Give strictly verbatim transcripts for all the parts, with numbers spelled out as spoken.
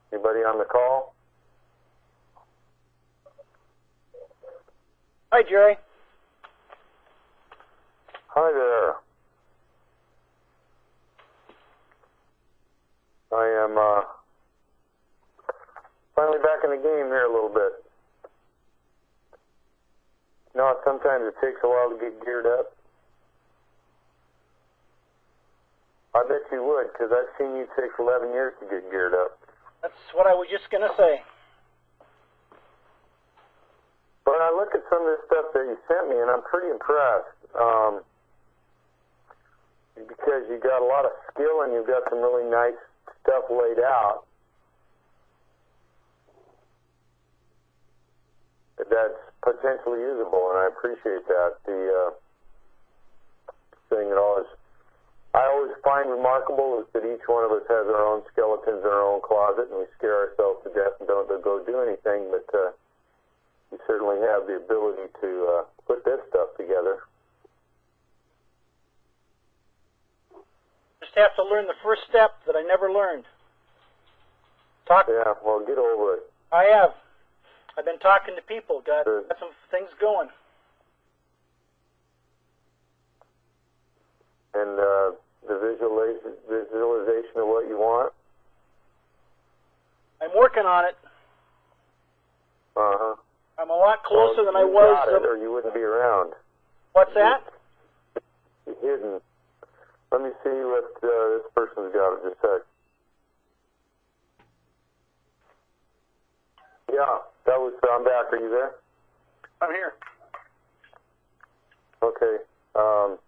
Anybody on the call? Hi, Jerry. Hi there. I am uh, finally back in the game here a little bit. You know, sometimes it takes a while to get geared up. I bet you would, because I've seen you take eleven years to get geared up. That's what I was just going to say. But I look at some of the stuff that you sent me, and I'm pretty impressed. Um, because you got a lot of skill, and you've got some really nice stuff laid out. That's potentially usable, and I appreciate that. The uh, thing that always I always find remarkable is that each one of us has our own skeletons in our own closet, and we scare ourselves to death and don't go do anything, but uh, you certainly have the ability to uh, put this stuff together. Just have to learn the first step that I never learned. Talk. Yeah, well, get over it. I have. I've been talking to people, got, Good. got some things going. And uh, the visualization, visualization of what you want? I'm working on it. Uh-huh. I'm a lot closer well, than I you was. Got it, or you wouldn't be around. What's that? You're hidden. Let me see what uh, this person's got in just a sec. Yeah, that was, I'm back. Are you there? I'm here. Okay. Um,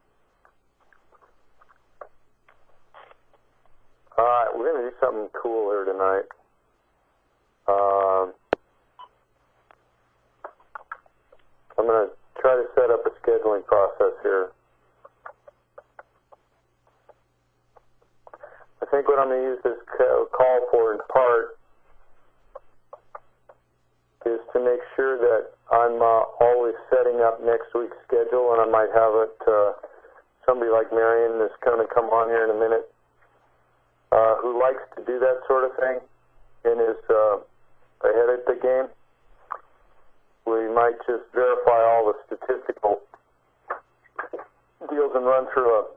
all right, we're going to do something cool here tonight. Um, I'm going to try to set up a scheduling process here. I think what I'm going to use this call for in part is to make sure that I'm uh, always setting up next week's schedule, and I might have it, uh, somebody like Marion is going to come on here in a minute, uh, who likes to do that sort of thing and is uh, ahead of the game. We might just verify all the statistical deals and run through a,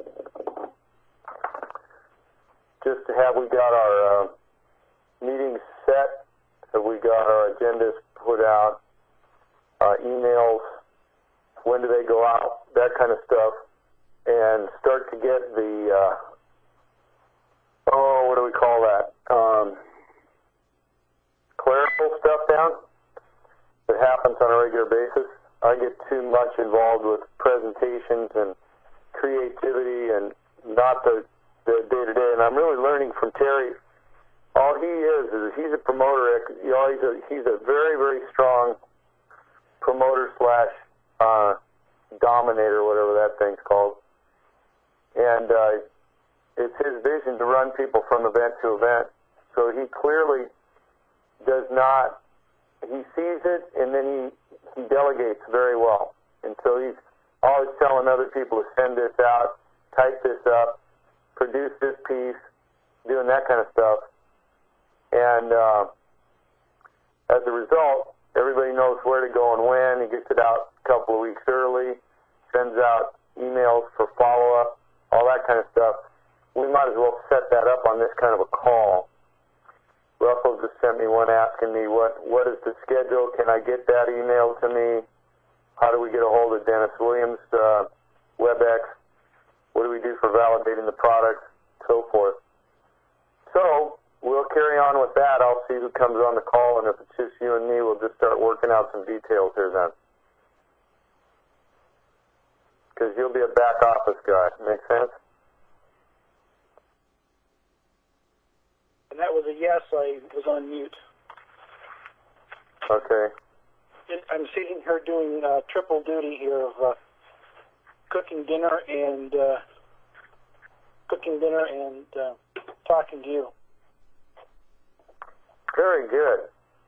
just to have we got our uh, meetings set, have we got our agendas put out, uh, emails, when do they go out, that kind of stuff, and start to get the, uh, oh, what do we call that, um, clerical stuff down that happens on a regular basis. I get too much involved with presentations and creativity and not the, the day-to-day, and I'm really learning from Terry. All he is is he's a promoter. You know, he's a he's a very very strong promoter slash uh, dominator, whatever that thing's called. And uh, it's his vision to run people from event to event. So he clearly does not. He sees it and then he he delegates very well. And so he's always telling other people to send this out, type this up, produce this piece, doing that kind of stuff. And uh, as a result, everybody knows where to go and when. He gets it out a couple of weeks early, sends out emails for follow-up, all that kind of stuff. We might as well set that up on this kind of a call. Russell just sent me one asking me, what, what is the schedule? Can I get that email to me? How do we get a hold of Dennis Williams, uh, WebEx? What do we do for validating the product? So forth. So we'll carry on with that. I'll see who comes on the call, and if it's just you and me, we'll just start working out some details here then. Because you'll be a back office guy. Make sense? And that was a yes. I was on mute. Okay. I'm sitting here doing uh, triple duty here of uh, cooking dinner and uh, cooking dinner and uh, talking to you. Very good.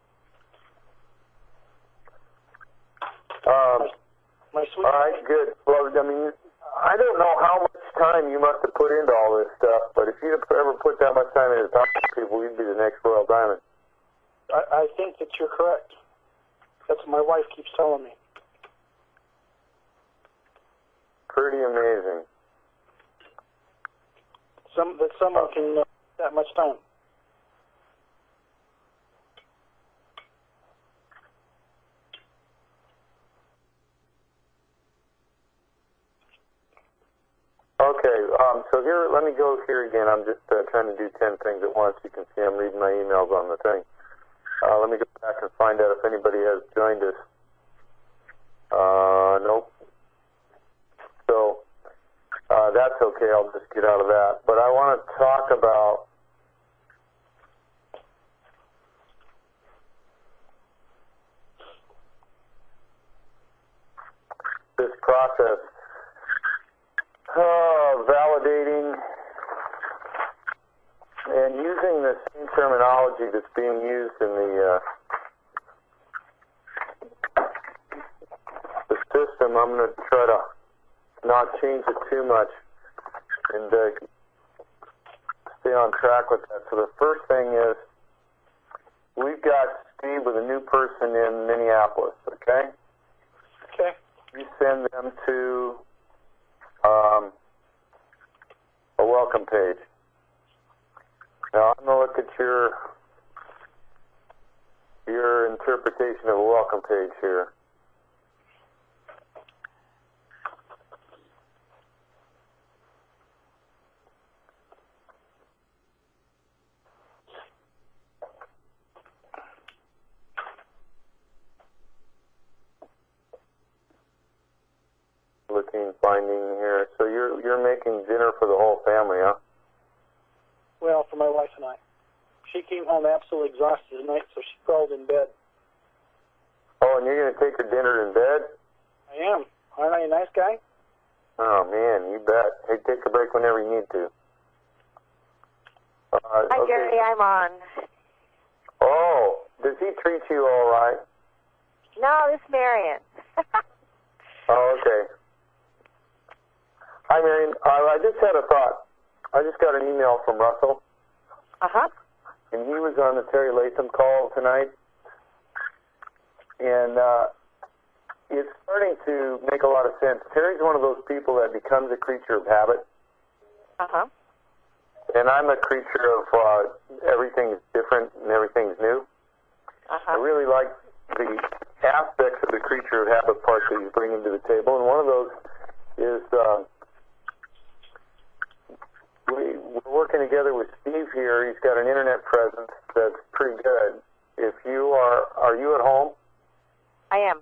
Um, My sweet. all right, good. Well, I mean, I don't know how much time you must have put into all this stuff, but if you ever put that much time into talking to people, you'd be the next Royal Diamond. I, I think that you're correct. That's what my wife keeps telling me. Pretty amazing. Some that someone can uh, that much time. Okay, um, so here, let me go here again. I'm just uh, trying to do ten things at once. You can see I'm reading my emails on the thing. Uh, let me go back and find out if anybody has joined us. Uh, nope. So, uh, that's okay. I'll just get out of that. But I want to talk about this process. Oh, validating and using the same terminology that's being used in the uh, the system. I'm going to try to not change it too much and uh, stay on track with that. So the first thing is we've got Steve with a new person in Minneapolis, okay? Okay. You send them to Um, a welcome page. Now I'm going to look at your your interpretation of a welcome page here. Looking, finding here. So you're you're making dinner for the whole family, huh? Well, for my wife and I. She came home absolutely exhausted tonight, so she crawled in bed. Oh, and you're going to take her dinner in bed? I am. Aren't I a nice guy? Oh, man, you bet. Hey, take a break whenever you need to. Uh, Hi, okay. Gary, I'm on. Oh, does he treat you all right? No, this is Marion. Oh, okay. Hi, Marion. Uh, I just had a thought. I just got an email from Russell. Uh-huh. And he was on the Terry Latham call tonight. And uh, it's starting to make a lot of sense. Terry's one of those people that becomes a creature of habit. Uh-huh. And I'm a creature of uh, everything's different and everything's new. Uh-huh. I really like the aspects of the creature of habit part that he's bringing to the table. And one of those is... Uh, We, we're working together with Steve here. He's got an internet presence that's pretty good. If you are, are you at home? I am.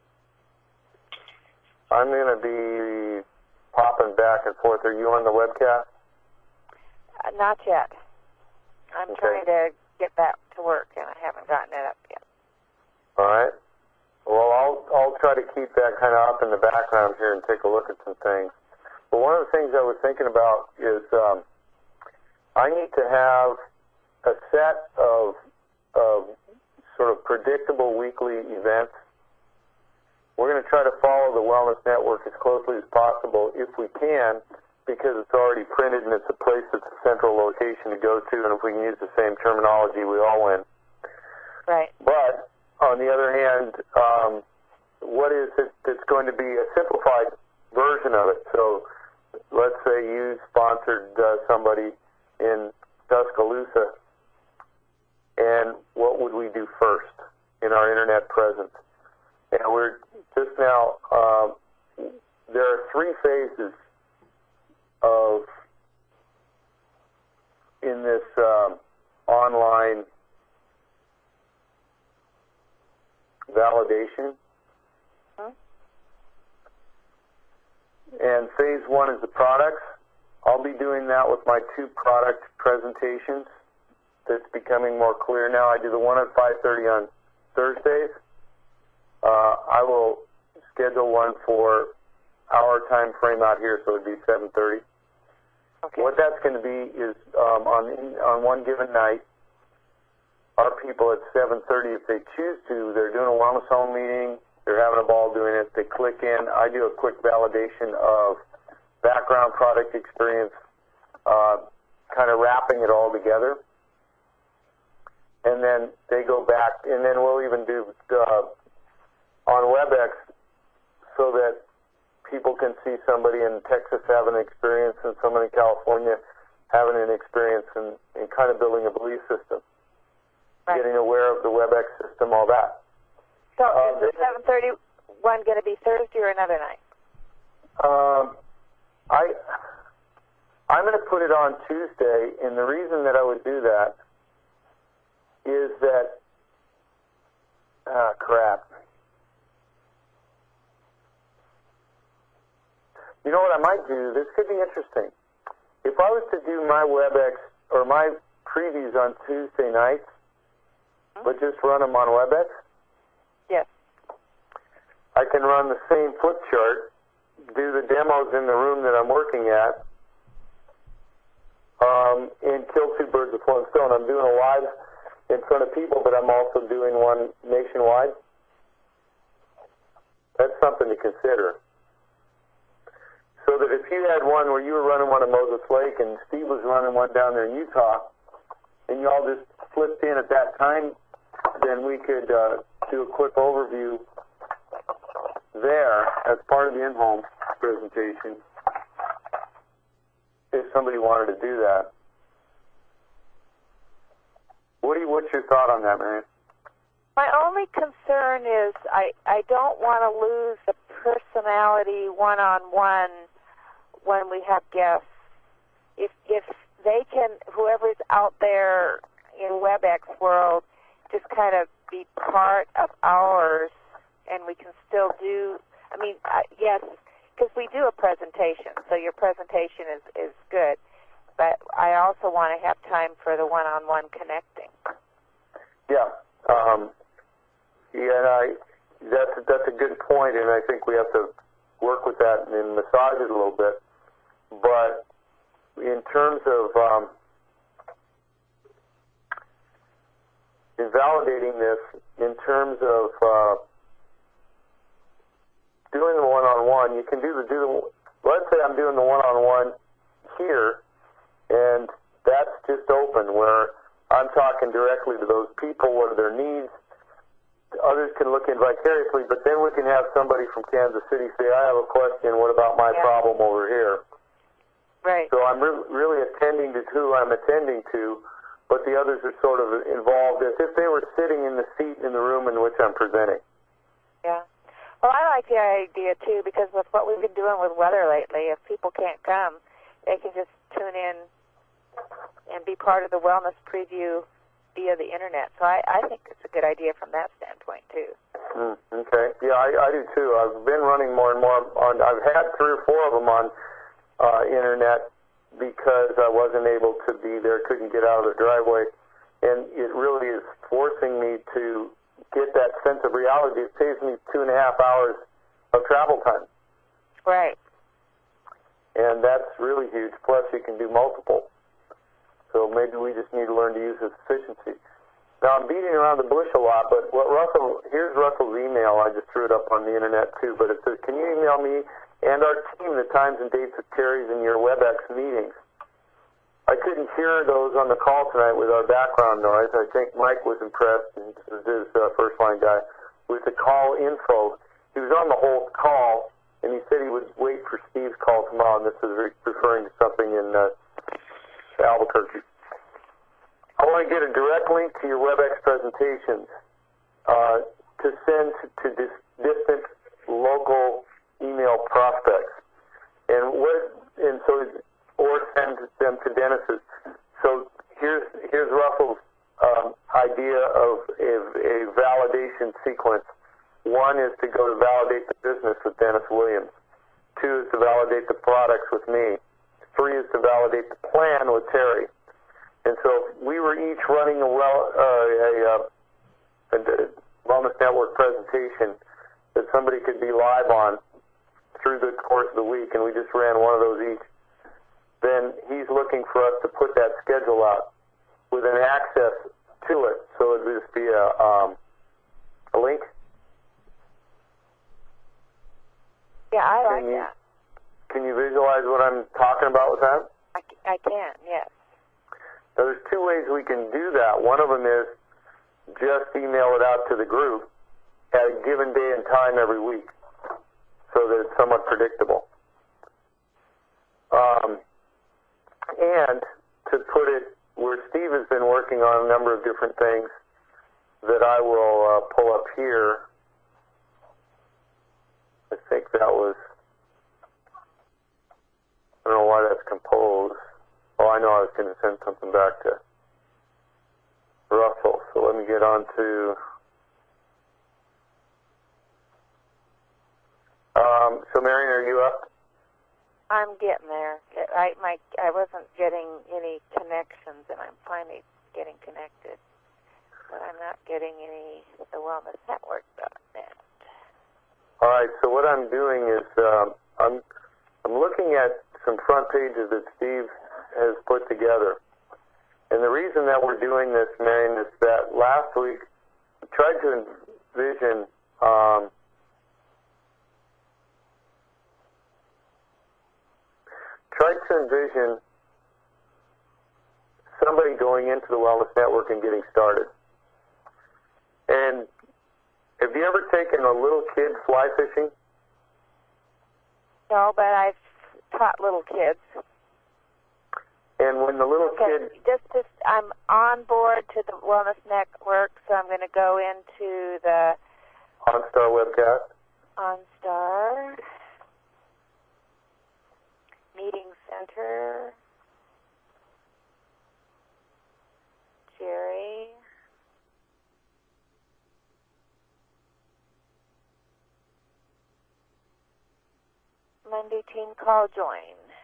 I'm going to be popping back and forth. Are you on the webcast? Uh, not yet. I'm Okay. trying to get back to work, and I haven't gotten it up yet. All right. Well, I'll I'll try to keep that kind of up in the background here and take a look at some things. But one of the things I was thinking about is um, I need to have a set of, of sort of predictable weekly events. We're going to try to follow the Wellness Network as closely as possible if we can, because it's already printed and it's a place that's a central location to go to, and if we can use the same terminology, we all win. Right. But on the other hand, um, what is it that's going to be a simplified version of it? So let's say you sponsored uh, somebody in Tuscaloosa, and what would we do first in our internet presence? And we're just now, um, there are three phases of, in this um, online validation. Huh? And phase one is the products. I'll be doing that with my two product presentations. That's becoming more clear now. I do the one at five thirty on Thursdays. Uh, I will schedule one for our time frame out here, so it would be seven thirty. Okay. What that's going to be is um, on on one given night, our people at seven thirty, if they choose to, they're doing a wellness home meeting, they're having a ball doing it, they click in, I do a quick validation of background, product experience, uh, kind of wrapping it all together. and then they go back, and then we'll even do uh, on WebEx so that people can see somebody in Texas having an experience and someone in California having an experience and, and kind of building a belief system, right. Getting aware of the WebEx system, all that. So uh, is the seven thirty-one going to be Thursday or another night? Um, I, I'm going to put it on Tuesday, and the reason that I would do that is that, ah, crap. You know what I might do? This could be interesting. If I was to do my WebEx or my previews on Tuesday nights, mm-hmm. but just run them on WebEx, yes, I can run the same flip chart, do the demos in the room that I'm working at, um, and kill two birds with one stone. I'm doing a live in front of people, but I'm also doing one nationwide. That's something to consider. So that if you had one where you were running one at Moses Lake and Steve was running one down there in Utah, and you all just flipped in at that time, then we could uh, do a quick overview there as part of the in-home presentation, if somebody wanted to do that. What do you, what's your thought on that, Marion? My only concern is I, I don't want to lose the personality one-on-one when we have guests. If if they can, whoever's out there in WebEx world, just kind of be part of ours, and we can still do, I mean, uh, yes, because we do a presentation, so your presentation is, is good, but I also want to have time for the one-on-one connecting. Yeah. Um, yeah, and I, that's, that's a good point, and I think we have to work with that and massage it a little bit. But in terms of um, invalidating this, in terms of uh, doing the one-on-one, you can do the, do the, let's say I'm doing the one-on-one here, and that's just open, where I'm talking directly to those people, what are their needs. Others can look in vicariously, but then we can have somebody from Kansas City say, I have a question, what about my yeah. problem over here? Right. So I'm re- really attending to who I'm attending to, but the others are sort of involved as if they were sitting in the seat in the room in which I'm presenting. Yeah. Well, I like the idea, too, because with what we've been doing with weather lately, if people can't come, they can just tune in and be part of the wellness preview via the Internet. So I, I think it's a good idea from that standpoint, too. Mm, okay. Yeah, I, I do, too. I've been running more and more on, I've had three or four of them on uh, Internet because I wasn't able to be there, couldn't get out of the driveway. And it really is forcing me to get that sense of reality. It saves me two and a half hours of travel time. Right. And that's really huge. Plus, you can do multiple. So maybe we just need to learn to use its efficiency. Now, I'm beating around the bush a lot, but what Russell, here's Russell's email. I just threw it up on the Internet, too. But it says, can you email me and our team the times and dates of Terry's and your WebEx meetings? I couldn't hear those on the call tonight with our background noise. I think Mike was impressed, and this is his uh, first-line guy, with the call info. He was on the whole call, and he said he would wait for Steve's call tomorrow, and this is re- referring to something in uh, Albuquerque. I want to get a direct link to your WebEx presentations uh, to send to dis- distant local email prospects, and what and so or send them to Dennis's. So here's here's Russell's um, idea of a, a validation sequence. One is to go to validate the business with Dennis Williams. Two is to validate the products with me. Three is to validate the plan with Terry. And so we were each running a, well, uh, a, uh, a Wellness Network presentation that somebody could be live on through the course of the week, and we just ran one of those each. Then he's looking for us to put that schedule out with an access to it, so it would just be a, um, a link. Yeah, I like can you, that. Can you visualize what I'm talking about with that? I, I can, yes. Now, there's two ways we can do that. One of them is just email it out to the group at a given day and time every week, so that it's somewhat predictable. Um, and to put it where Steve has been working on a number of different things that I will uh, pull up here. I think that was, I don't know why that's composed. Oh, I know I was going to send something back to Russell. So let me get on to, um, so Marion, are you up? I'm getting there. I my I wasn't getting any connections, and I'm finally getting connected. But I'm not getting any with the wellness network dot net. All right. So what I'm doing is um, I'm I'm looking at some front pages that Steve has put together, and the reason that we're doing this, Marion, is that last week we tried to envision. Um, tried to envision somebody going into the Wellness Network and getting started. And have you ever taken a little kid fly fishing? No, but I've taught little kids. And when the little Okay, kid... Just, just, I'm on board to the Wellness Network, so I'm going to go into the OnStar webcast? OnStar Meeting Center. Jerry. Monday team call join.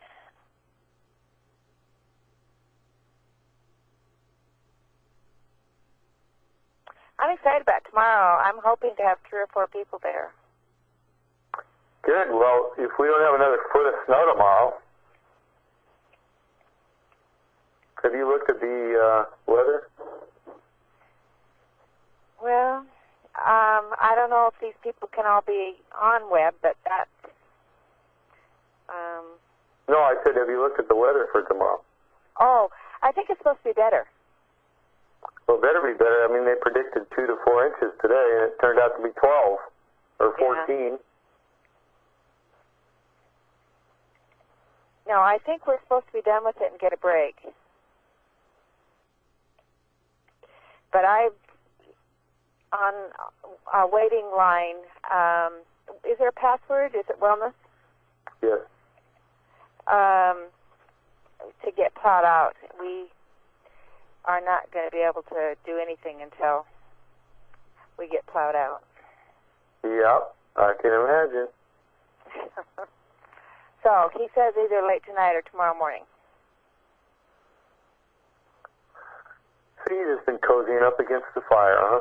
I'm excited about tomorrow. I'm hoping to have three or four people there. Good. Well, if we don't have another foot of snow tomorrow, have you looked at the uh, weather? Well, um, I don't know if these people can all be on web, but that. Um, No, I said, have you looked at the weather for tomorrow? oh, I think it's supposed to be better. Well, it better be better. I mean, they predicted two to four inches today, and it turned out to be twelve or fourteen. Yeah. No, I think we're supposed to be done with it and get a break. But I've on a waiting line. Um, is there a password? Is it wellness? Yes. Um, to get plowed out, we are not going to be able to do anything until we get plowed out. Yep, I can imagine. So he says either late tonight or tomorrow morning. So you've just been cozying up against the fire, huh?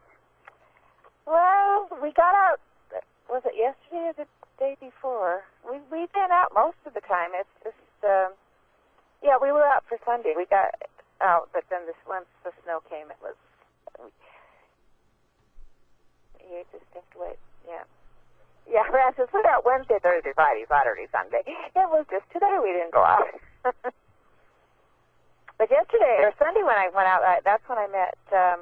Well, we got out, was it yesterday or the day before? We, we've been out most of the time. It's just, um, yeah, we were out for Sunday. We got out, but then this, once the snow came, it was, you just think, wait, yeah. Yeah, Francis, we were out Wednesday, Thursday, Friday, Saturday, Sunday. It was just today we didn't go out. But yesterday, or Sunday when I went out, I, that's when I met, um,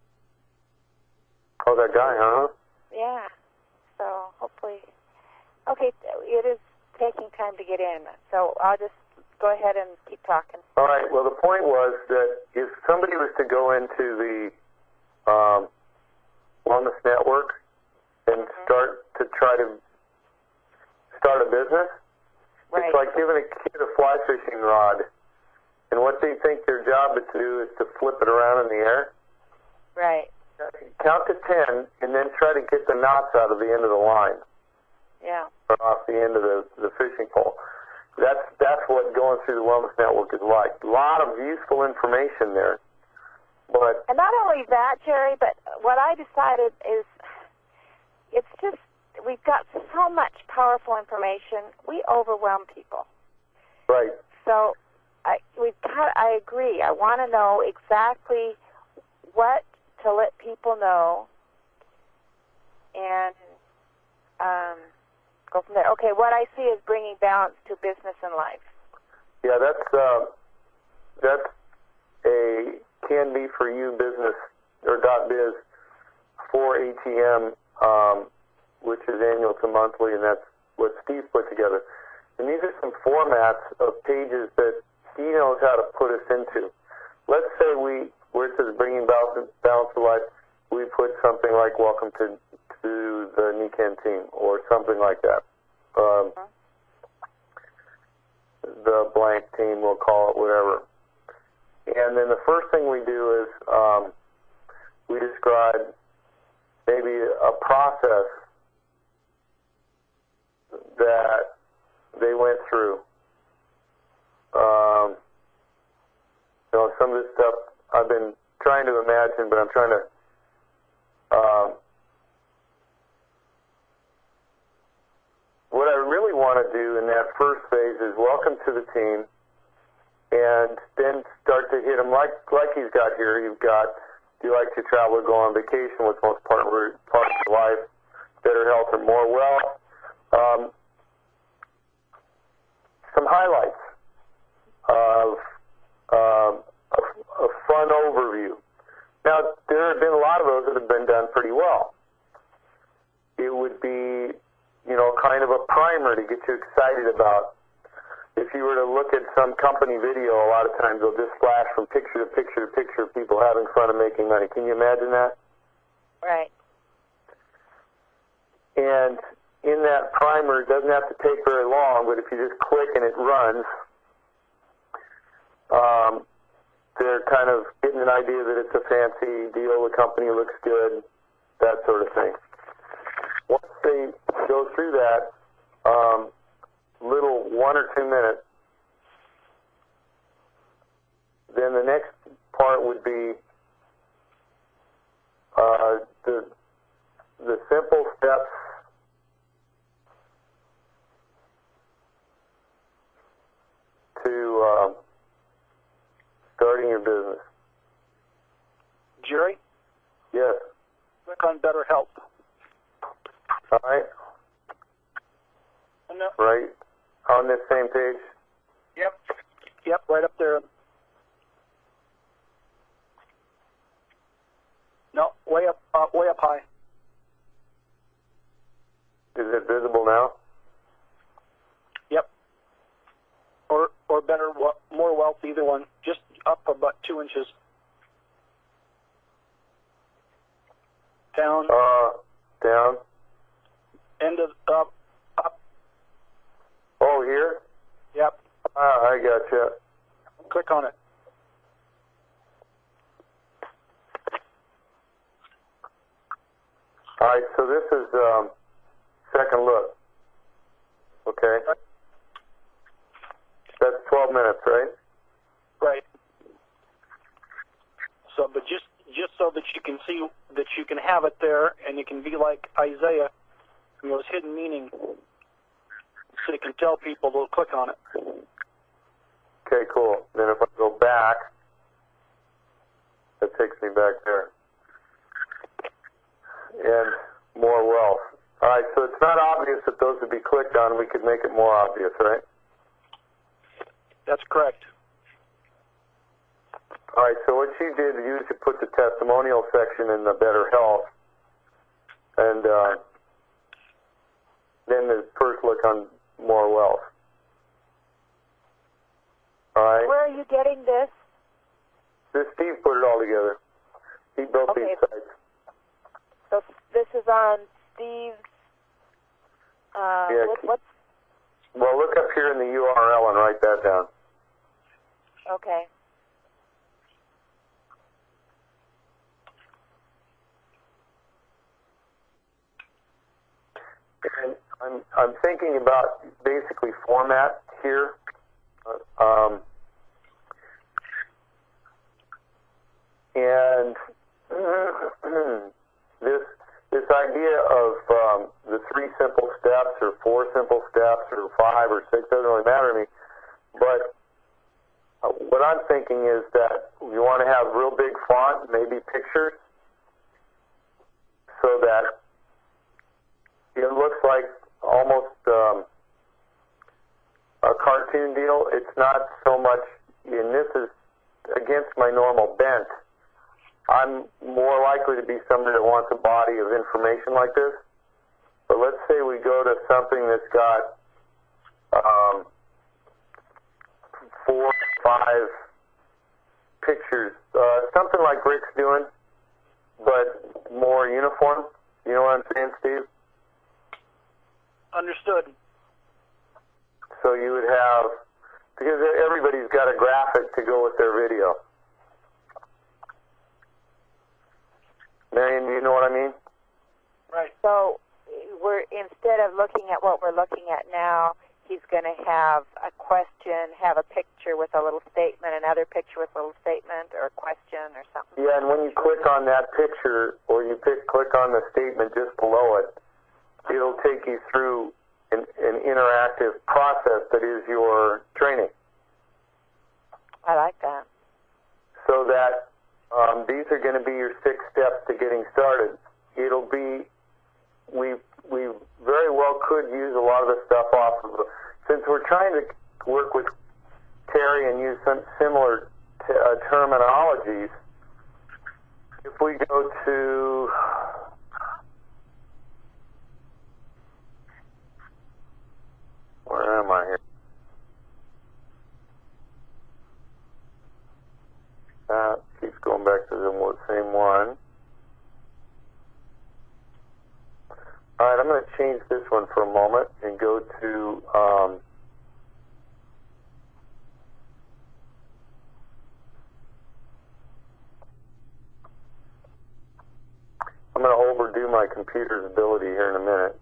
oh, that guy, huh? yeah. So hopefully, okay, it is taking time to get in. So I'll just go ahead and keep talking. All right. Well, the point was that if somebody was to go into the um, Wellness Network and Mm-hmm. start to try to start a business, Right. it's like giving a kid a fly fishing rod, and what they think their job is to do is to flip it around in the air. Right. Count to ten, and then try to get the knots out of the end of the line, Yeah. or off the end of the, the fishing pole. That's that's what going through the Wellness Network is like. A lot of useful information there. But And not only that, Jerry, but what I decided is it's just, we've got so much powerful information, we overwhelm people. right, So I, we've got, I agree. I want to know exactly what to let people know and um, go from there. Okay, what I see is bringing balance to business and life. yeah, that's uh, that's a can be for you business or .biz for A T M, um, which is annual to monthly, and that's what Steve put together. And these are some formats of pages that he knows how to put us into. Let's say we, where it says bringing balance, balance to life, we put something like welcome to, to the N E C A N team, or something like that. Um, the blank team, we'll call it whatever. And then the first thing we do is um, we describe maybe a process that they went through. Um, you know, some of this stuff I've been trying to imagine, but I'm trying to um, what I really want to do in that first phase is welcome to the team, and then start to hit them like like he's got here. You've got, do you like to travel or go on vacation? What's most part of your life? Better health or more wealth? Um, some highlights of um, a, a fun overview. Now, there have been a lot of those that have been done pretty well. It would be, you know, kind of a primer to get you excited about. If you were to look at some company video, a lot of times they'll just flash from picture to picture to picture of people having fun and making money. Can you imagine that? Right. And in that primer, it doesn't have to take very long, but if you just click and it runs, um, they're kind of getting an idea that it's a fancy deal, the company looks good, that sort of thing. Once they go through that um, little one or two minutes, then the next part would be uh, the the simple steps to um, starting your business. Jerry? Yes. Click on Better Help. All right. No. Right on this same page. Yep. Yep, right up there. No, way up, uh, way up high. Is it visible now? Yep. Or or better, more wealth, either one. Just up about two inches. Down. Uh, down. End of up. Up. Oh, here? Yep. Ah, I gotcha. Click on it. All right, so this is um, second look. Okay. That's twelve minutes, right? Right. So, but just just so that you can see that you can have it there, and you can be like Isaiah, you know, his hidden meaning, so you can tell people they'll click on it. Okay, cool. Then if I go back, that takes me back there. And more wealth. All right, so it's not obvious that those would be clicked on. We could make it more obvious, right? That's correct. All right, so what you did, you should put the testimonial section in the Better Health, and uh, then the first look on more wealth. All right? Where are you getting this? This Steve put it all together. He built Okay. these sites. So this is on Steve's. Uh, Yeah. what, what's Well, look up here in the U R L and write that down. okay? And I'm I'm thinking about basically format here. Uh, um, and this this idea of um, the three simple steps, or four simple steps, or five or six, doesn't really matter to me. But uh, what I'm thinking is that you want to have real big font, maybe pictures, so that it looks like almost um, a cartoon deal. It's not so much, and this is against my normal bent, I'm more likely to be somebody that wants a body of information like this. But let's say we go to something that's got um, four, five pictures, uh, something like Rick's doing, but more uniform. You know what I'm saying, Steve? Understood. So you would have, because everybody's got a graphic to go with their video. Marion, do you know what I mean? Right. So we're, instead of looking at what we're looking at now, he's going to have a question, have a picture with a little statement, another picture with a little statement, or a question or something. Yeah, and when you click on that picture, or you pick, click on the statement just below it, it'll take you through an, an interactive process that is your training. I like that. So that um, these are going to be your six steps to getting started. It'll be, we we very well could use a lot of the stuff off of, since we're trying to work with Terry and use some similar t uh, terminologies. If we go to, where am I here? Uh, keeps going back to the same one. All right, I'm going to change this one for a moment and go to um, I'm going to overdo my computer's ability here in a minute.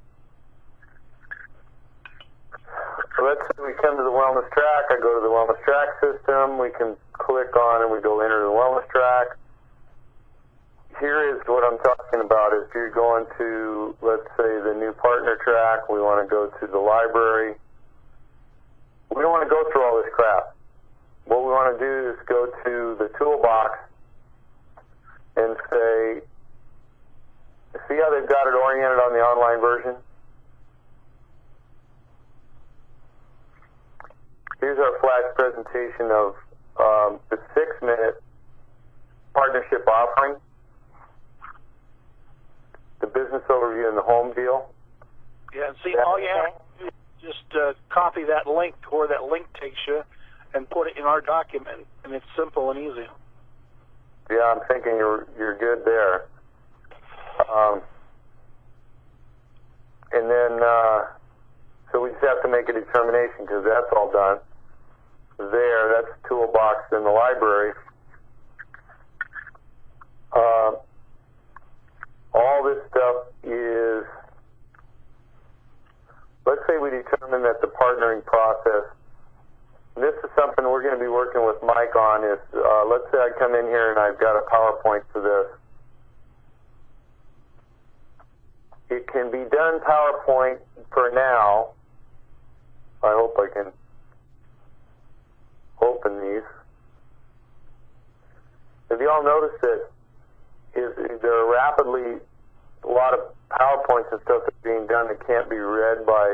So let's say we come to the wellness track. I go to the wellness track system. We can click on and we go enter the wellness track. Here is what I'm talking about. If you're going to, let's say, the new partner track, we want to go to the library. We don't want to go through all this crap. What we want to do is go to the toolbox and say, see how they've got it oriented on the online version? Here's our flash presentation of um, the six-minute partnership offering, the business overview and the home deal. Yeah, and see, all you have to do is just uh, copy that link to where that link takes you and put it in our document, and it's simple and easy. Yeah, I'm thinking you're you're good there. Um, and then, uh, so we just have to make a determination because that's all done. There, that's the toolbox in the library. Uh, all this stuff is, let's say we determine that the partnering process, and this is something we're going to be working with Mike on, is uh, let's say I come in here and I've got a PowerPoint for this. It can be done PowerPoint for now. I hope I can open these. Have you all noticed that is, is there are rapidly a lot of PowerPoints and stuff that's being done that can't be read by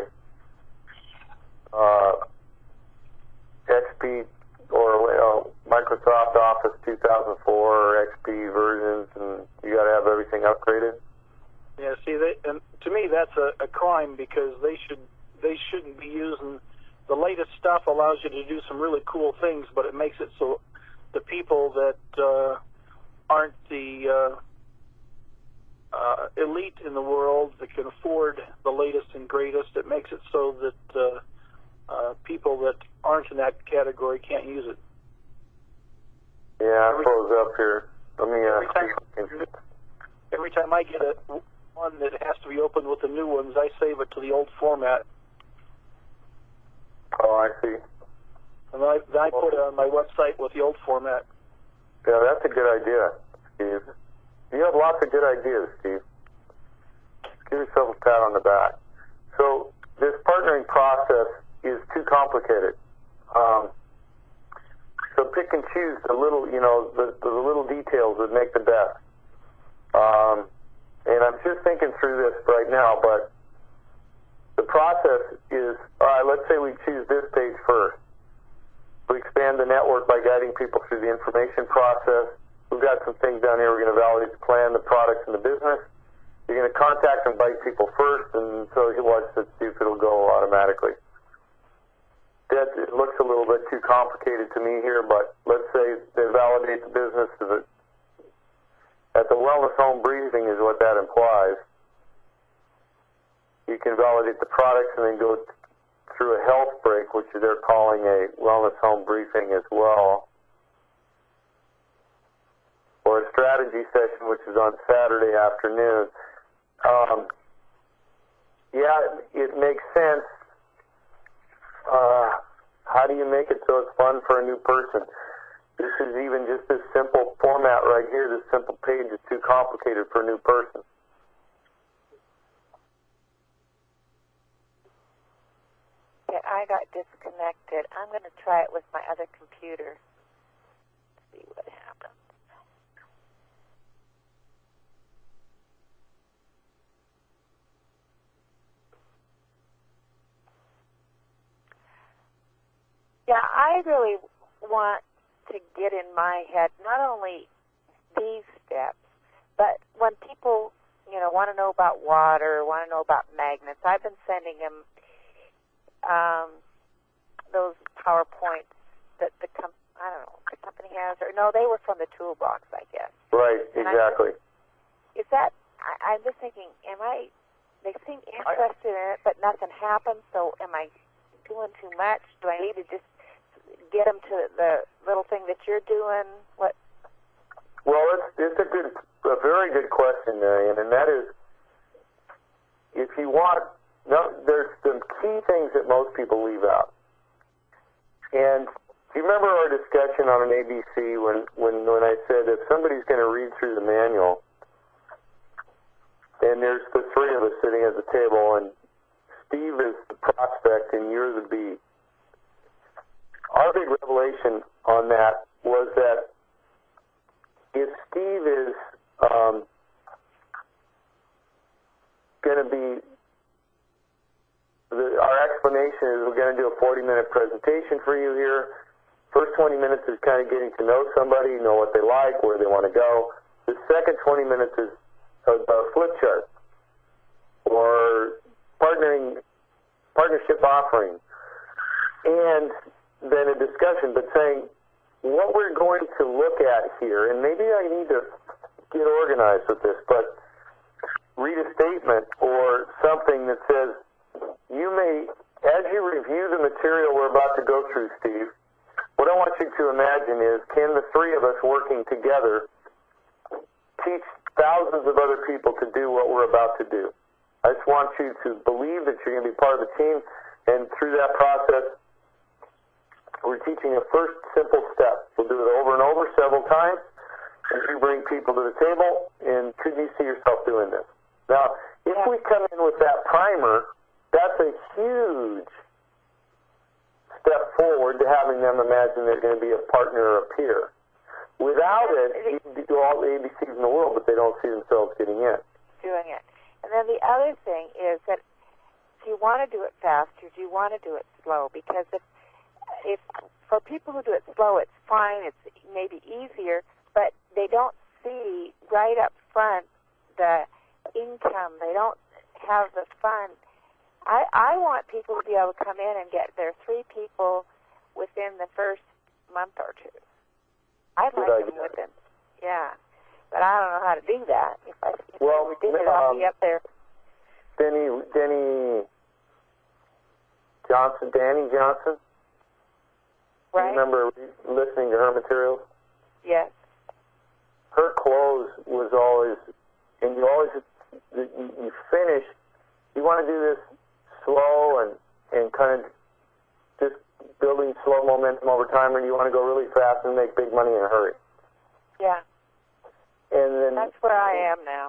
uh, X P or uh, Microsoft Office two thousand four or X P versions, and you got to have everything upgraded? Yeah, see, they, and to me that's a, a crime because they should they shouldn't be using the latest stuff. Allows you to do some really cool things, but it makes it so the people that uh, aren't the uh, uh, elite in the world that can afford the latest and greatest, it makes it so that uh, uh, people that aren't in that category can't use it. Yeah, I froze up here. Let me. Uh, every, time, every time I get a one that has to be opened with the new ones, I save it to the old format. Oh, I see. And I, then I put it on my website with the old format. Yeah, that's a good idea, Steve. You have lots of good ideas, Steve. Give yourself a pat on the back. So this partnering process is too complicated. Um, so pick and choose the little, you know, the, the little details that make the best. Um, and I'm just thinking through this right now, but the process is, all right, let's say we choose this page first. We expand the network by guiding people through the information process. we've got some things down here. We're going to validate the plan, the products, and the business. You're going to contact and invite people first, and so you watch to see if it'll go automatically. That it looks a little bit too complicated to me here, but let's say they validate the business of it. At the wellness home briefing is what that implies. You can validate the products and then go through a health break, which they're calling a wellness home briefing as well, or a strategy session, which is on Saturday afternoon. Um, yeah, it makes sense. Uh, how do you make it so it's fun for a new person? This is even just this simple format right here, this simple page is too complicated for a new person. Okay, I got disconnected. I'm going to try it with my other computer. See what happens. Yeah, I really want to get in my head not only these steps, but when people, you know, want to know about water, want to know about magnets, I've been sending them um, those PowerPoints that the com- I don't know the company has, or no, they were from the toolbox, I guess. Right, And exactly. I, is that? I, I'm just thinking, am I? They seem interested I, in it, but nothing happens. So, am I doing too much? Do I need to just get them to the little thing that you're doing? What? Well, it's, it's a good, a very good question, Marion, and that is, if you want, no, there's some key things that most people leave out. And do you remember our discussion on an A B C when, when, when I said if somebody's going to read through the manual, and there's the three of us sitting at the table, and Steve is the prospect and you're the bee. Our big revelation on that was that if Steve is um, going to be, the, our explanation is we're going to do a forty-minute presentation for you here. First twenty minutes is kind of getting to know somebody, know what they like, where they want to go. The second twenty minutes is a, a flip chart or partnering, partnership offering, and then a discussion, but saying what we're going to look at here, and maybe I need to get organized with this, but read a statement or something that says, you may, as you review the material we're about to go through, Steve, what I want you to imagine is, can the three of us working together teach thousands of other people to do what we're about to do? I just want you to believe that you're going to be part of the team, and through that process, we're teaching a first simple step. We'll do it over and over several times as you bring people to the table, and could you see yourself doing this? Now, if we come in with that primer, that's a huge step forward to having them imagine they're going to be a partner or a peer. Without it, you can do all the A B Cs in the world, but they don't see themselves getting in. Doing it. And then the other thing is that do you want to do it fast or do you want to do it slow? Because if, if for people who do it slow, it's fine, it's maybe easier, but they don't see right up front the income. They don't have the fun. I, I want people to be able to come in and get their three people within the first month or two. I'd Good like idea. them within, yeah. But I don't know how to do that. If I, if Well, we did it, I'll um, be up there. Denny, Denny Johnson, Danny Johnson. Right? You remember listening to her materials? Yes. Her close was always, and you always, you, you finish, you want to do this slow and, and kind of just building slow momentum over time, or do you want to go really fast and make big money in a hurry? Yeah. And then That's where I am now.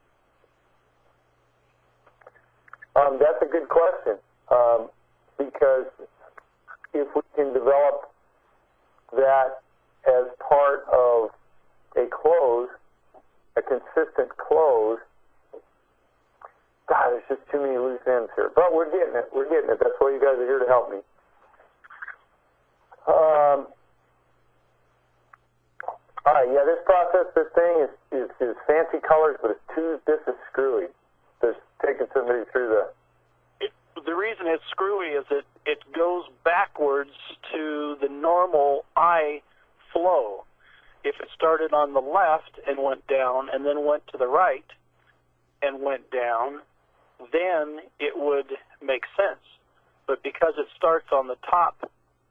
Um, that's a good question, um, because if we can develop that as part of a close, a consistent close, God, there's just too many loose ends here. But we're getting it. We're getting it. That's why you guys are here to help me. Um, All right, yeah, this process, this thing is, is, is fancy colors, but it's too, this is screwy. Just taking somebody through the... It, the reason it's screwy is it, it goes backwards to the normal eye flow. If it started on the left and went down and then went to the right and went down, then it would make sense. But because it starts on the top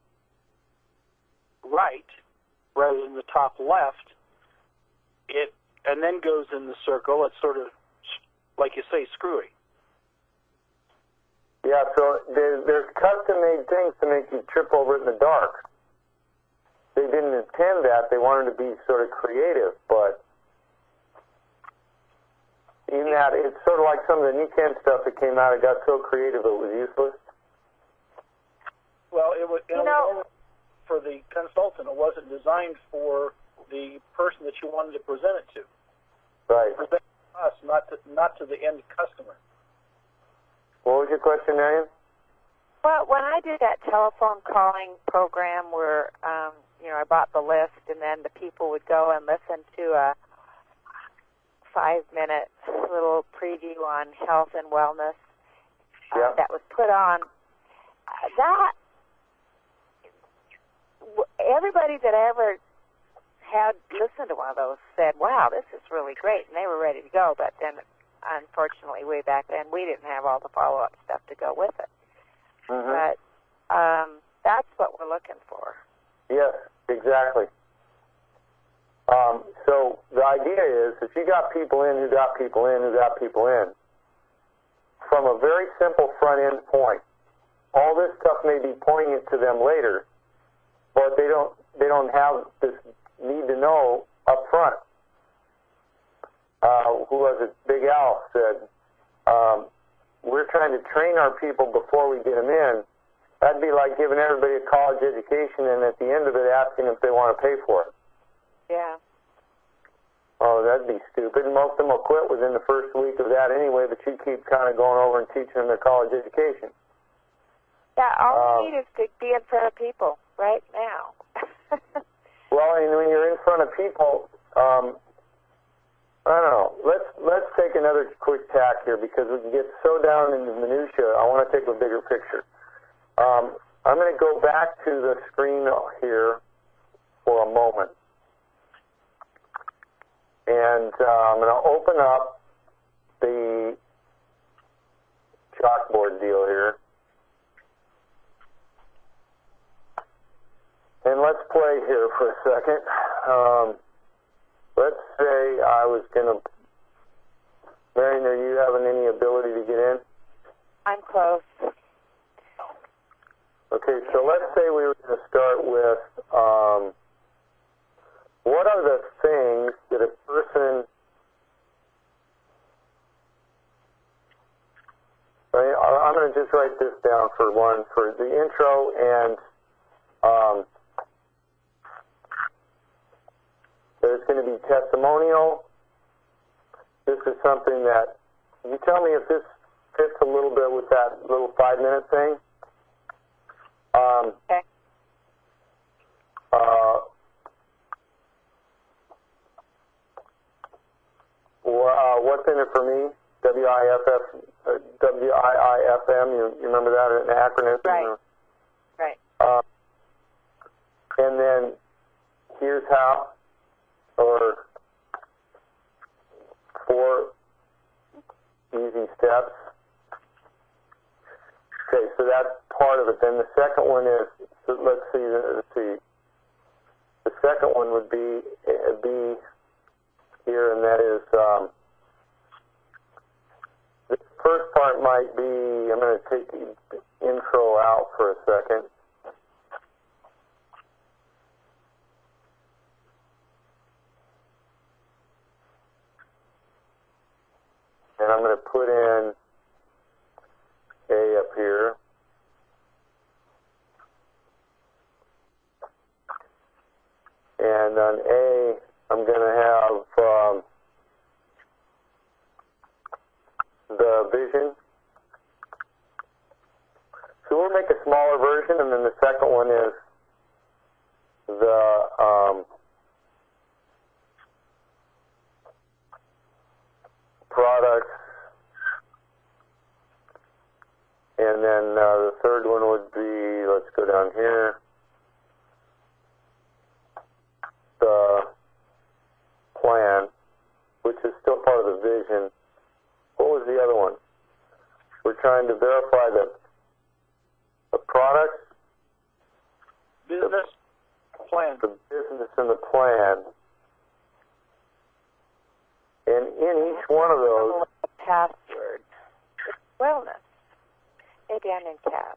right rather than the top left, it and then goes in the circle, it's sort of, like you say, screwy. Yeah, so there, there's custom-made things to make you trip over it in the dark. They didn't intend that. They wanted to be sort of creative, but in that, it's sort of like some of the Nikken stuff that came out. It got so creative it was useless. Well, it was, it You know, was for the consultant. It wasn't designed for the person that you wanted to present it to. Right. Present it to us, not to, not to the end customer. What was your question, Marion? well, when I did that telephone calling program where, um, you know, I bought the list and then the people would go and listen to a five-minute little preview on health and wellness uh, Yeah. that was put on, uh, that, w- everybody that ever had listened to one of those said, wow, this is really great, and they were ready to go, but then, unfortunately, way back then, we didn't have all the follow-up stuff to go with it. Mm-hmm. But um, that's what we're looking for. Yes, exactly. Um, so the idea is, if you got people in who got people in who got people in, from a very simple front-end point, all this stuff may be poignant to them later, but they don't they don't have this need to know up front. Uh, who was it? Big Al said, um, we're trying to train our people before we get them in. That'd be like giving everybody a college education and at the end of it asking if they want to pay for it. Yeah. Oh, that'd be stupid. Most of them will quit within the first week of that anyway, but you keep kind of going over and teaching them their college education. Yeah, all Um, we need is to be in front of people right now. Well, and when you're in front of people, um, I don't know. Let's let's take another quick tack here because we can get so down into minutia. I want to take a bigger picture. Um, I'm going to go back to the screen here for a moment, and uh, I'm going to open up the chalkboard deal here, and let's play here for a second. Um, let's say I was going to, Marion, are you having any ability to get in? I'm close. Okay, so let's say we were going to start with, um, what are the things that a person, I- I'm going to just write this down for one, for the intro, and um, there's going to be testimonial. This is something that, you tell me if this fits a little bit with that little five-minute thing. Um, Okay. uh, wh- uh, what's in it for me? W I F F, uh, W I I F M, you, you remember that, an acronym? Right. Right. Uh, and then here's how, or four easy steps. Okay, so that's part of it. Then the second one is, so let's see, let's see. The second one would be uh, be here, and that is, um, the first part might be, I'm going to take the intro out for a second. And I'm going to put in A up here. And on A, I'm going to have um, the vision. So we'll make a smaller version, and then the second one is the um, products. And then uh, the third one would be, let's go down here, the plan, which is still part of the vision. What was the other one? We're trying to verify the, the products, business plan, the business and the plan. And in each one of those, password, wellness, again in caps.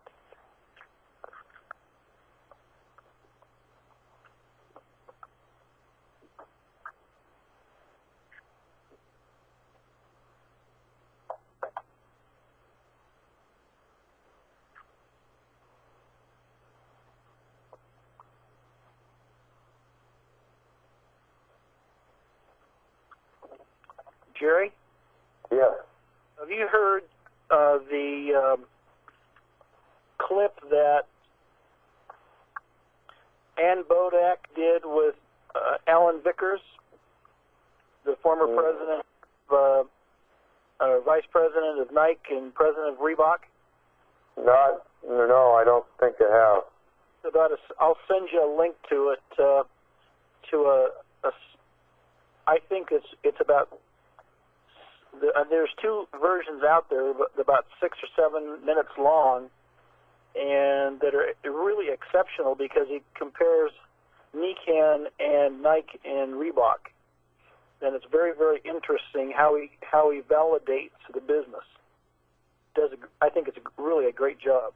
Jerry? yes. Have you heard uh, the um, clip that Ann Bodak did with uh, Alan Vickers, the former Mm. president, of, uh, uh, vice president of Nike and president of Reebok? Not, no, I don't think I have. About a, I'll send you a link to it. Uh, to a, a, I think it's it's about. The, uh, there's two versions out there, but about six or seven minutes long, and that are really exceptional because it compares Nikan and Nike and Reebok, and it's very, very interesting how he how he validates the business. Does a, I think it's a, really a great job.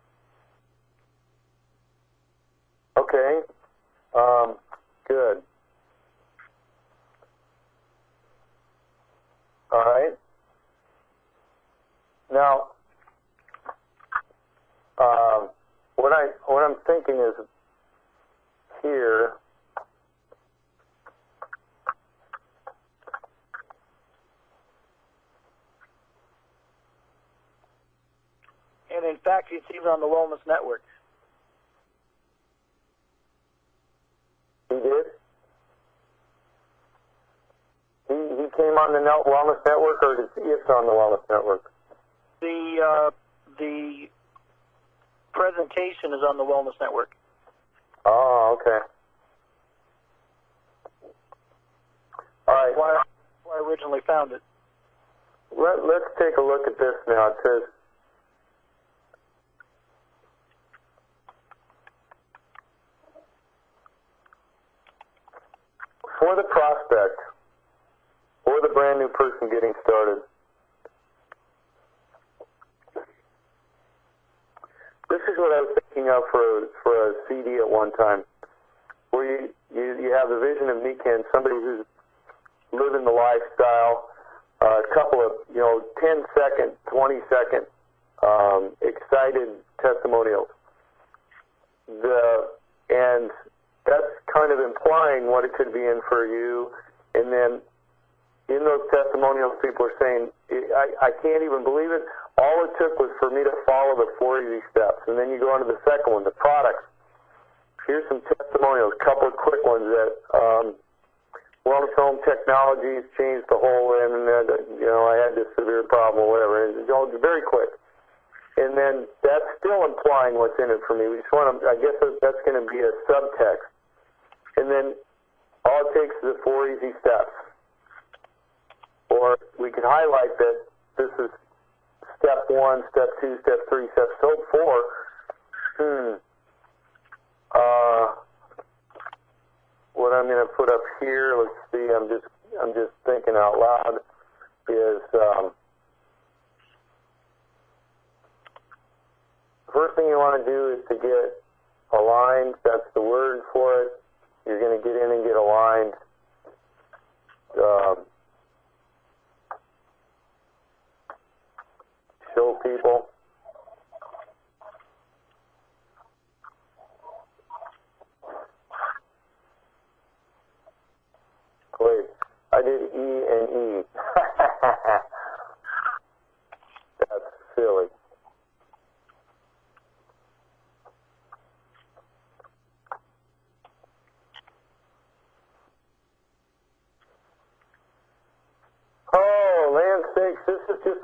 Okay. Um, good. All right. Now, um, what I what I'm thinking is here. And in fact, it's even on the Wellness Network. He did. He he came on the Net- Wellness Network, or did it's on the Wellness Network? The uh, the presentation is on the Wellness Network. Oh, okay. All right. That's why I, why I originally found it. Let, let's take a look at this now. It says, for the prospect or the brand new person getting started, this is what I was thinking of for a, for a C D at one time, where you, you, you have the vision of Nikan, somebody who's living the lifestyle, uh, a couple of, you know, ten second, twenty second um, excited testimonials. The and that's kind of implying what it could be in for you. And then in those testimonials, people are saying, I, I can't even believe it. All it took was for me to follow the four easy steps. And then you go on to the second one, the products. Here's some testimonials, a couple of quick ones that um, Wellness Home Technologies changed the whole internet. You know, I had this severe problem or whatever. It's all very quick. And then that's still implying what's in it for me. We just want to, I guess that's going to be a subtext. And then all it takes is the four easy steps. Or we could highlight that this is step one, step two, step three, step so four. Hmm. Uh, what I'm going to put up here, let's see. I'm just I'm just thinking out loud. Is um, first thing you want to do is to get aligned. That's the word for it. You're going to get in and get aligned. Um, show people. Wait, I did E and E. That's silly. Oh, land sakes, this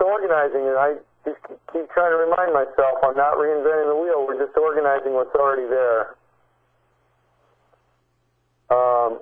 organizing, and I just keep trying to remind myself I'm not reinventing the wheel. We're just organizing what's already there. Um,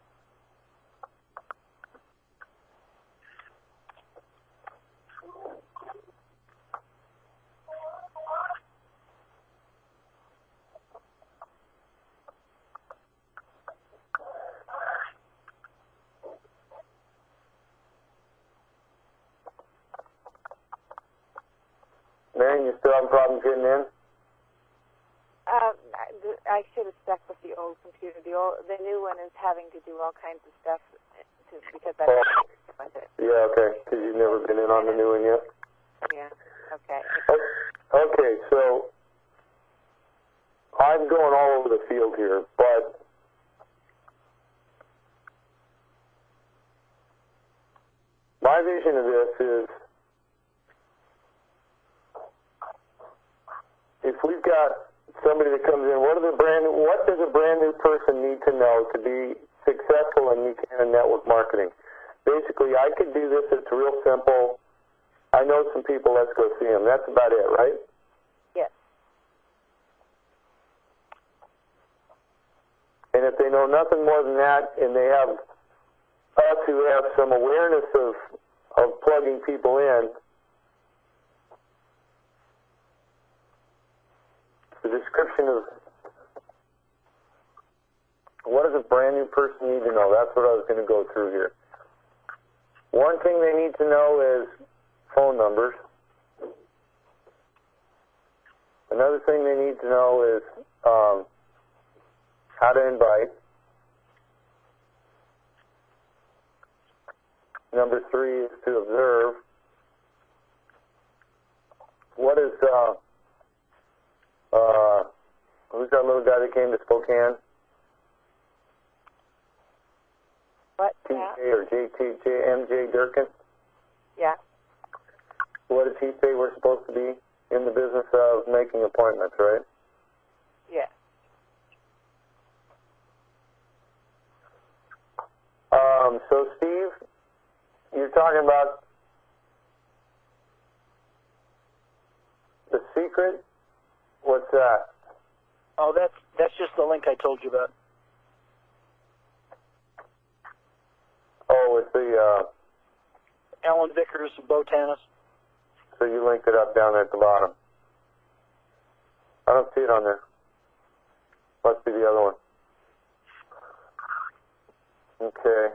Marion, you still having problems getting in? Um, I, I should have stuck with the old computer. The old, the new one is having to do all kinds of stuff to, because that's Oh. with it. Yeah, okay, because you've never been in on the new one yet. Yeah. Okay. Okay, so I'm going all over the field here, but my vision of this is if we've got somebody that comes in, what are the brand what does a brand new person need to know to be successful in Buchanan network marketing? Basically, I could do this. It's real simple. I know some people. Let's go see them. That's about it, right? Yes. And if they know nothing more than that, and they have us who have some awareness of of plugging people in, the description of what does a brand new person need to know? That's what I was going to go through here. One thing they need to know is phone numbers. Another thing they need to know is um, how to invite. Number three is to observe. What is, uh, uh, who's that little guy that came to Spokane? What? T Yeah. J or J T J M J Durkin? Yeah. What did he say we're supposed to be in the business of making appointments, right? Yeah. Um, so, Steve, you're talking about the secret? What's that? Oh, that's that's just the link I told you about. Oh, it's the, uh, Alan Vickers, botanist. so you linked it up down there at the bottom. I don't see it on there. Must be the other one. Okay.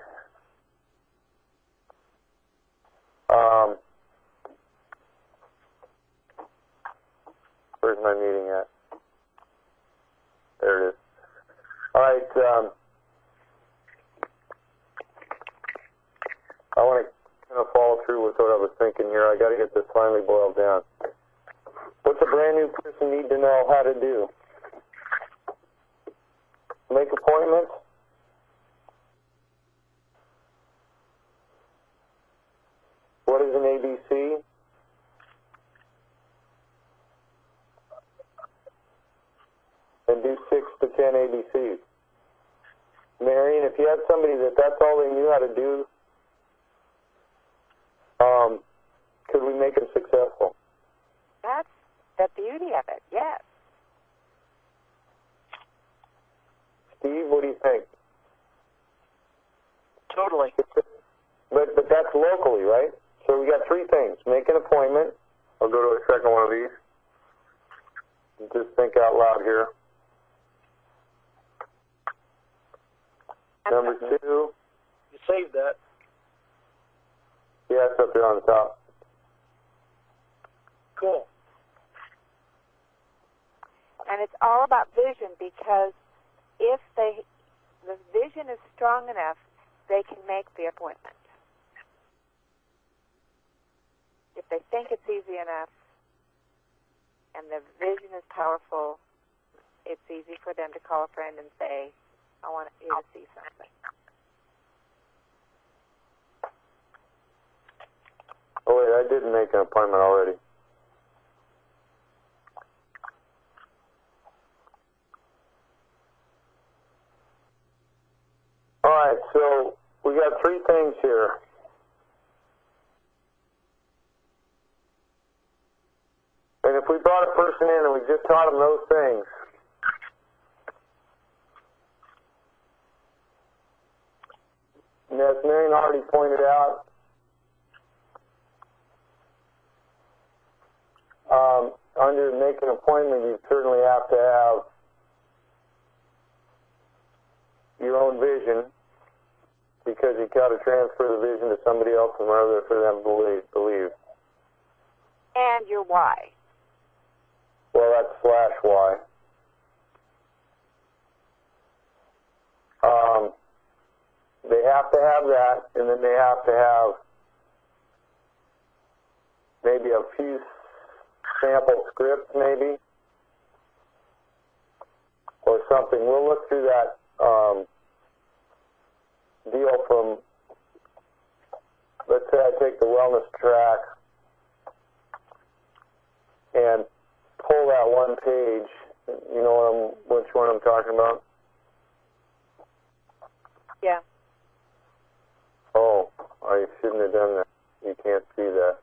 Um, where's my meeting at? There it is. All right. Um, I want to kind of follow through with what I was thinking here. I got to get this finally boiled down. What's a brand new person need to know how to do? Make appointments. What is an A B C? And do six to ten A B Cs. Marion, if you had somebody that that's all they knew how to do, um, could we make them successful? That's the beauty of it. Yes. Steve, what do you think? Totally. But but that's locally, right? So we got three things. Make an appointment. I'll go to a second one of these. Just think out loud here. Number two. You saved that. Yeah, it's up there on the top. Cool. And it's all about vision, because if they, the vision is strong enough, they can make the appointment. If they think it's easy enough and the vision is powerful, it's easy for them to call a friend and say, I want you to see something. Oh, wait, I didn't make an appointment already. All right, so we got three things here. if we brought a person in and we just taught them those things, and as Marion already pointed out, um, under make an appointment, you certainly have to have your own vision, because you've got to transfer the vision to somebody else in order for them to believe. believe. And your why. Well, that's slash Y. Um, they have to have that, and then they have to have maybe a few sample scripts, maybe, or something. We'll look through that um, deal from, let's say I take the wellness track and pull that one page. You know what I'm, which one I'm talking about? Yeah. Oh, I shouldn't have done that. You can't see that.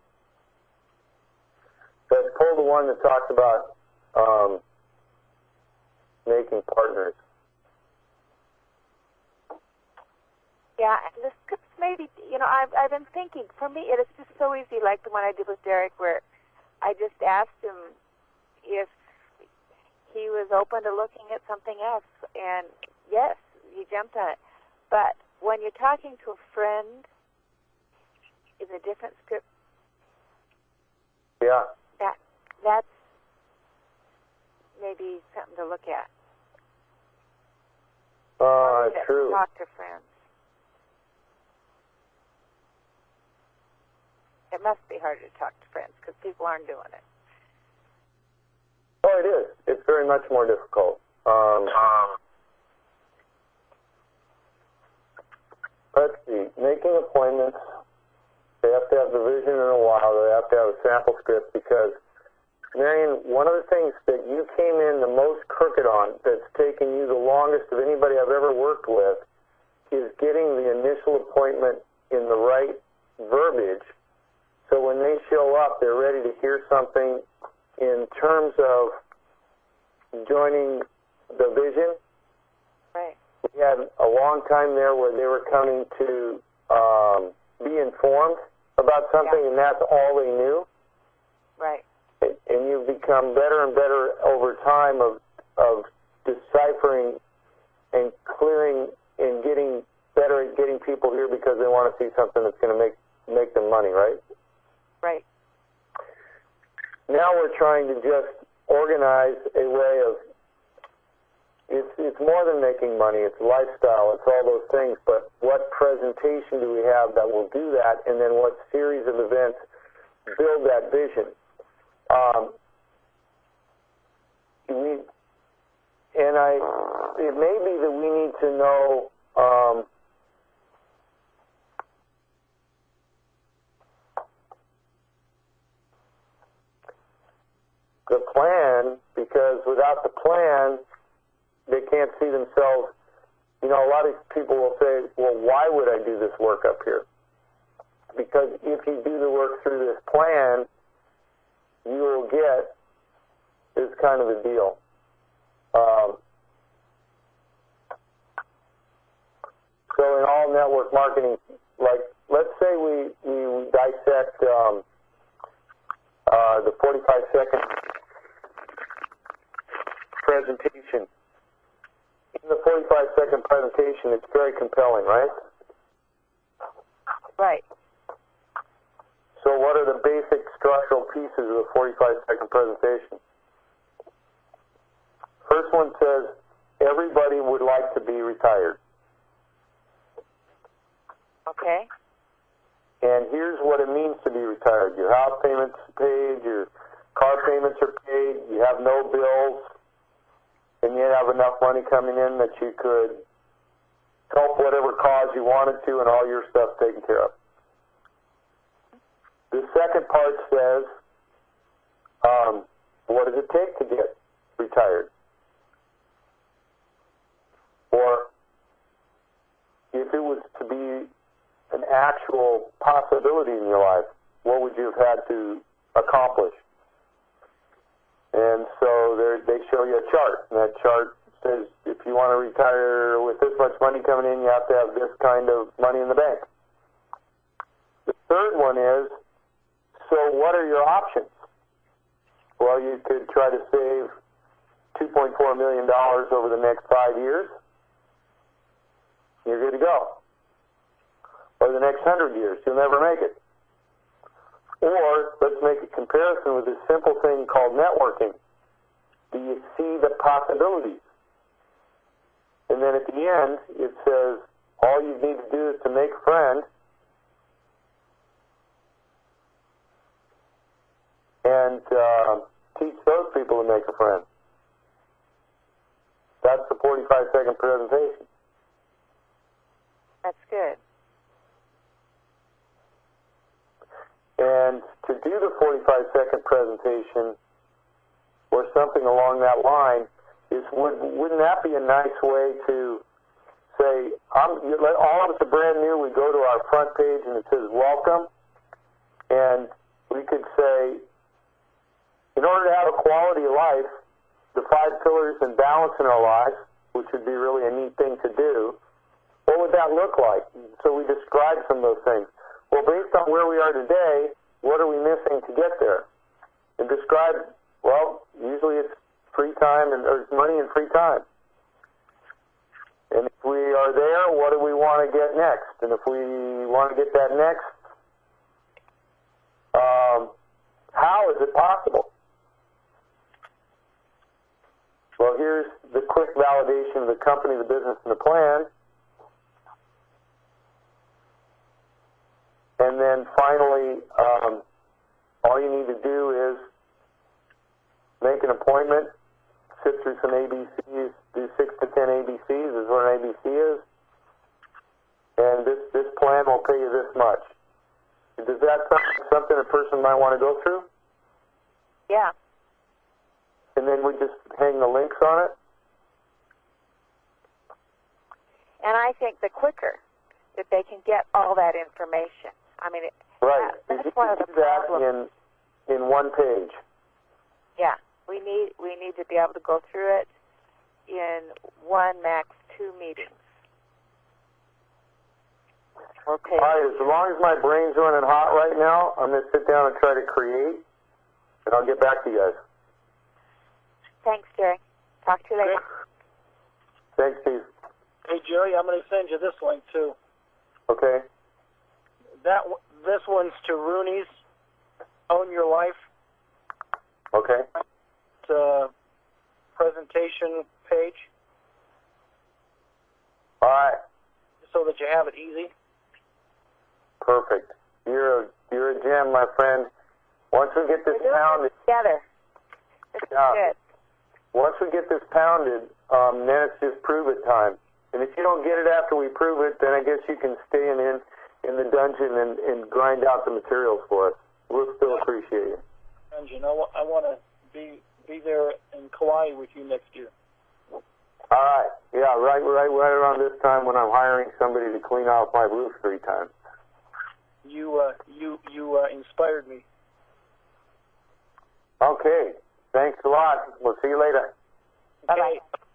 But pull the one that talks about um, making partners. Yeah, and the scripts maybe, you know, I've, I've been thinking, for me, it is just so easy, like the one I did with Derek, where I just asked him if he was open to looking at something else, and yes, he jumped on it. But when you're talking to a friend, is a different script. Yeah. That that's maybe something to look at. Uh, to true. Talk to friends. It must be harder to talk to friends because people aren't doing it. Oh, it is. It's very much more difficult. Um, let's see. Making appointments, they have to have the vision in a while. They have to have a sample script because, Marion, one of the things that you came in the most crooked on, that's taken you the longest of anybody I've ever worked with, is getting the initial appointment in the right verbiage. So when they show up, they're ready to hear something in terms of joining the vision. Right. We had a long time there where they were coming to um, be informed about something, yeah. and that's all they knew. Right. And you've become better and better over time of of deciphering and clearing and getting better at getting people here because they want to see something that's going to make make them money, right? Right. Now we're trying to just organize a way of, it's it's more than making money, it's lifestyle, it's all those things, but what presentation do we have that will do that, and then what series of events build that vision? Um, we, and I, it may be that we need to know um, the plan, because without the plan, they can't see themselves. You know, a lot of people will say, well, why would I do this work up here? Because if you do the work through this plan, you will get this kind of a deal. Um, so in all network marketing, like, let's say we, we dissect um, uh, the forty-five second presentation. In the forty-five second presentation, it's very compelling, right? Right. So what are the basic structural pieces of the forty-five second presentation? First one says, everybody would like to be retired. Okay. And here's what it means to be retired. Your house payments are paid, your car payments are paid, you have no bills, and you have enough money coming in that you could help whatever cause you wanted to and all your stuff taken care of. The second part says, um, what does it take to get retired? Or if it was to be an actual possibility in your life, what would you have had to accomplish? And so they show you a chart, and that chart says if you want to retire with this much money coming in, you have to have this kind of money in the bank. The third one is, so what are your options? Well, you could try to save two point four million dollars over the next five years. You're good to go. Or the next hundred years, you'll never make it. Or let's make a comparison with this simple thing called networking. Do you see the possibilities? And then at the end, it says all you need to do is to make a friend and uh, teach those people to make a friend. That's the forty-five second presentation. That's good. And to do the forty-five second presentation or something along that line, is would, wouldn't that be a nice way to say, I'm, all of us are brand new, we go to our front page and it says welcome, and we could say, in order to have a quality of life, the five pillars and balance in our lives, which would be really a neat thing to do, what would that look like? So we describe some of those things. Well, based on where we are today, what are we missing to get there? And describe, well, usually it's free time and or money and free time. And if we are there, what do we want to get next? And if we want to get that next, um, how is it possible? Well, here's the quick validation of the company, the business, and the plan. And then finally, um, all you need to do is make an appointment, sit through some A B Cs, do six to ten A B Cs is what an A B C is, and this, this plan will pay you this much. Does that sound like something a person might want to go through? Yeah. And then we just hang the links on it? And I think the quicker that they can get all that information. I mean, it, right. that, that's you one can of the do that problems. in, in one page. Yeah. We need we need to be able to go through it in one, max two meetings. Okay. All right, as long as my brain's running hot right now, I'm going to sit down and try to create, and I'll get back to you guys. Thanks, Jerry. Talk to you later. Thanks, Steve. Hey, Jerry, I'm going to send you this link, too. Okay. That This one's to Rooney's Own Your Life. Okay. Uh, presentation page. All right. So that you have it easy. Perfect. You're a, you're a gem, my friend. Once we get this We're doing pounded, this together. This yeah. is good. Once we get this pounded, um, then it's just prove it time. And if you don't get it after we prove it, then I guess you can stay in in, in the dungeon and, and grind out the materials for us. We'll still appreciate you. Dungeon. I, wa- I want to be be there in Kauai with you next year. All right. Yeah, right, right, right around this time when I'm hiring somebody to clean off my roof three times. You, uh, you, you uh, inspired me. Okay. Thanks a lot. We'll see you later. Okay. Bye-bye.